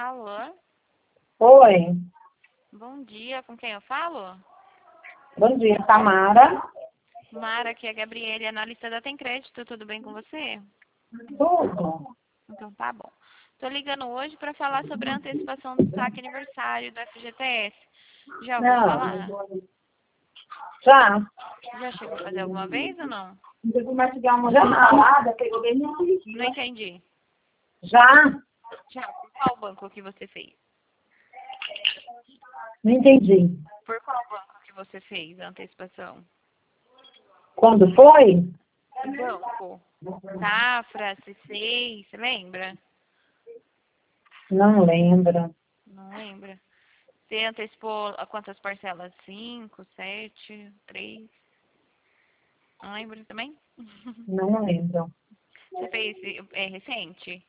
Alô? Oi, Bom dia, com quem eu falo? bom dia, Tamara. Mara, aqui é a Gabriele, analista da Tem Crédito, tudo bem com você? Tudo? Então tá bom. Tô ligando hoje para falar sobre a antecipação do saque aniversário do FGTS. Já ouviu falar? Não, já? Já chegou a fazer alguma vez ou não? Não entendi. Já? Já, por qual banco que você fez? Não entendi. Por qual banco que você fez a antecipação? Quando foi? Banco. Safra, C6, você lembra? Não lembro. Não lembra? Você antecipou a quantas parcelas? 5, 7, 3? Não lembra também? Não lembro. Você fez recente?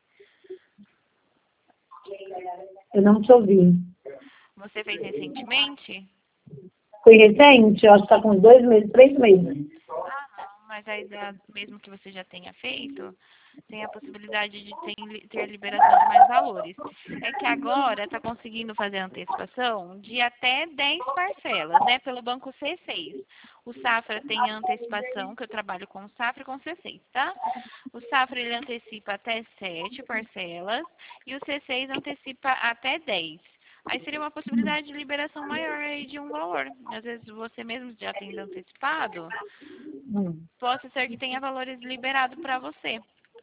Eu não te ouvi. Você fez recentemente? Foi recente? Eu acho que está com uns 2 meses, 3 meses. Ah, não, mas aí mesmo que você já tenha feito, tem a possibilidade de ter liberação de mais valores. É que agora está conseguindo fazer a antecipação de até 10 parcelas, né? Pelo banco C6. O Safra tem a antecipação, que eu trabalho com o Safra e com o C6, tá? O Safra ele antecipa até 7 parcelas e o C6 antecipa até 10. Aí seria uma possibilidade de liberação maior aí de um valor. Às vezes você mesmo já tendo antecipado, pode ser que tenha valores liberados para você.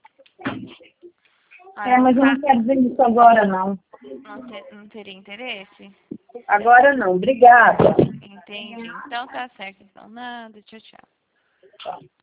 Aí no Mas eu não caso, quero dizer isso agora, não. não teria interesse? Agora não. Obrigada. Entendi. Então tá certo. Então nada. Tchau, tchau.